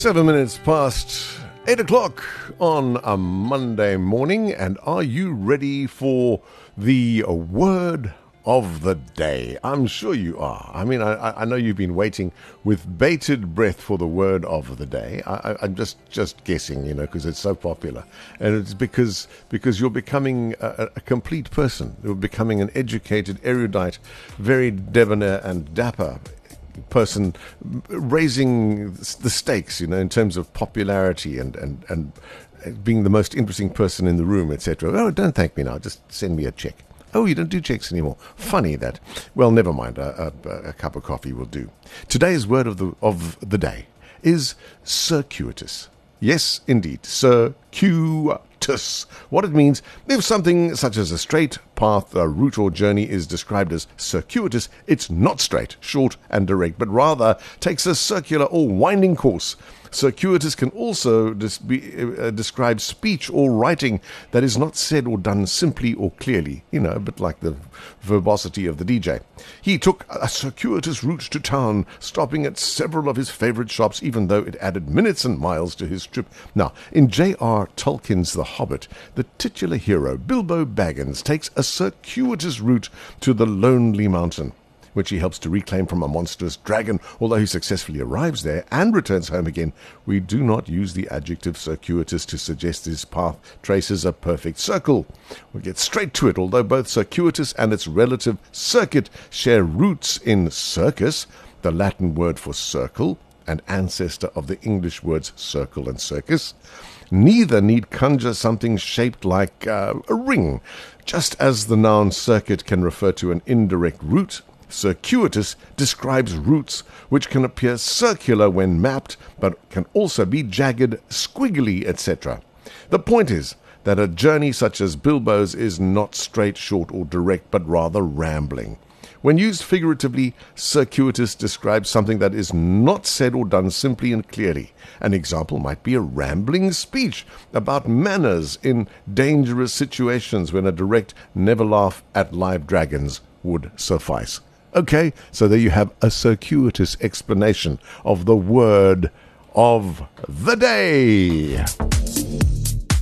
7 minutes past 8 o'clock on a Monday morning, and are you ready for the word of the day? I'm sure you are. I mean, I know you've been waiting with bated breath for the word of the day. I'm just guessing, because it's so popular, and it's because you're becoming a complete person. You're becoming an educated, erudite, very debonair and dapper person, raising the stakes, in terms of popularity and being the most interesting person in the room, etc. Oh, don't thank me now. Just send me a check. Oh, you don't do checks anymore. Funny that. Well, never mind. A cup of coffee will do. Today's word of the day is circuitous. Yes, indeed, circuitous. What it means: if something such as a straight path, a route or journey is described as circuitous, it's not straight, short and direct, but rather takes a circular or winding course. Circuitous can also describe speech or writing that is not said or done simply or clearly, a bit like the verbosity of the DJ. He took a circuitous route to town, stopping at several of his favorite shops, even though it added minutes and miles to his trip. Now, in J.R. Tolkien's The Hobbit, the titular hero, Bilbo Baggins, takes a circuitous route to the Lonely Mountain, which he helps to reclaim from a monstrous dragon. Although he successfully arrives there and returns home again, we do not use the adjective circuitous to suggest his path traces a perfect circle. We'll get straight to it. Although both circuitous and its relative circuit share roots in circus, the Latin word for circle, and ancestor of the English words circle and circus, neither need conjure something shaped like a ring. Just as the noun circuit can refer to an indirect route, circuitous describes routes which can appear circular when mapped, but can also be jagged, squiggly, etc. The point is that a journey such as Bilbo's is not straight, short, or direct, but rather rambling. When used figuratively, circuitous describes something that is not said or done simply and clearly. An example might be a rambling speech about manners in dangerous situations, when a direct "never laugh at live dragons" would suffice. Okay, so there you have a circuitous explanation of the word of the day.